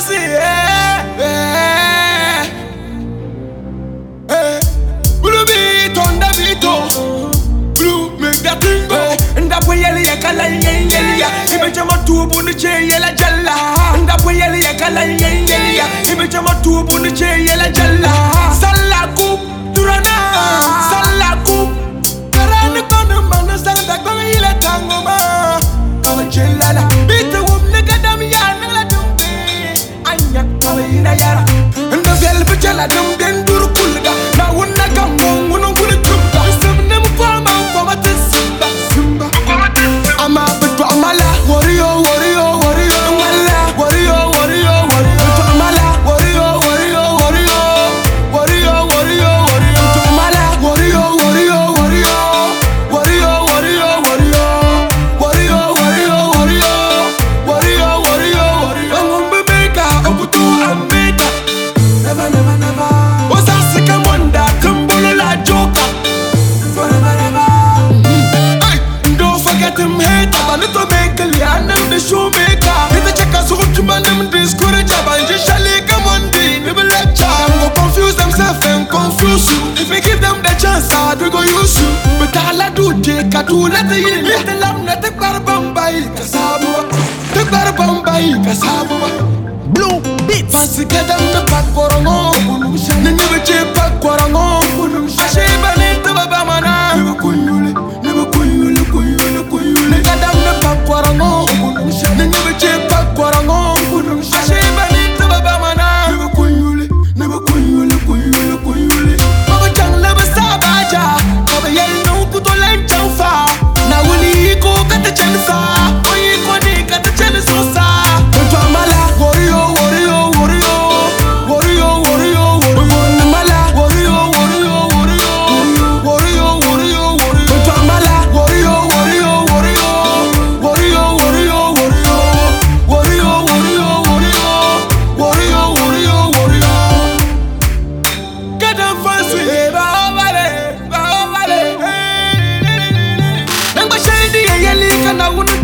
fancy, Blue beat on the beat, blue make that thing go. And that way ya kala ya, imejama tubu ni che yela jalla. And that way ya kala ya, imejama tubu ni che yela jalla. Salaku durana, salaku. Karani kono mana sanda kono ile tangoma. Kama jella, beat wum nigga dam ya nala dumbe. Anya kama ina yara. And the velvet jella dum den duru kulga. Na wunna kambo wuno kuli tumba. Simne mkwama mkwama tisimba simba. Ama bitu amala warrior warrior warrior amala warrior warrior warrior bitu amala warrior warrior warrior warrior warrior warrior bitu amala warrior warrior warrior warrior warrior warrior warrior warrior warrior warrior warrior ngombe meka obutu ambeta never never never osasika monda kumbulu la joka forever never. Forget him hate, but little make a lian and the shoemaker. Hit the checkers who to man them discourage about just shall come one day. They will lecture, go confuse themselves and confuse you. If we give them the chance, we go use you. But all I do, take a two let the yin, let the lamb, let the barbambai, Casabua, the barbambai, Casabua. Blue beats, fancy get them the back for a home, and never chip back for a home. I shave a little babamana, never could never could. Nigga down the back for a mo. Never chip back for a mo. I shave a little babamana. Never could never could. Baba Jang never sabaja. Baba Yell no put a line chofa. Now when he go got the chance. Oh, he go got the chance. So sa. But Mala warrior warrior warrior warrior warrior warrior Mala warrior warrior warrior warrior warrior warrior but Mala warrior warrior warrior warrior warrior warrior warrior warrior warrior warrior. Get them fancy, baobale. Nang ba shady yeli kana wunu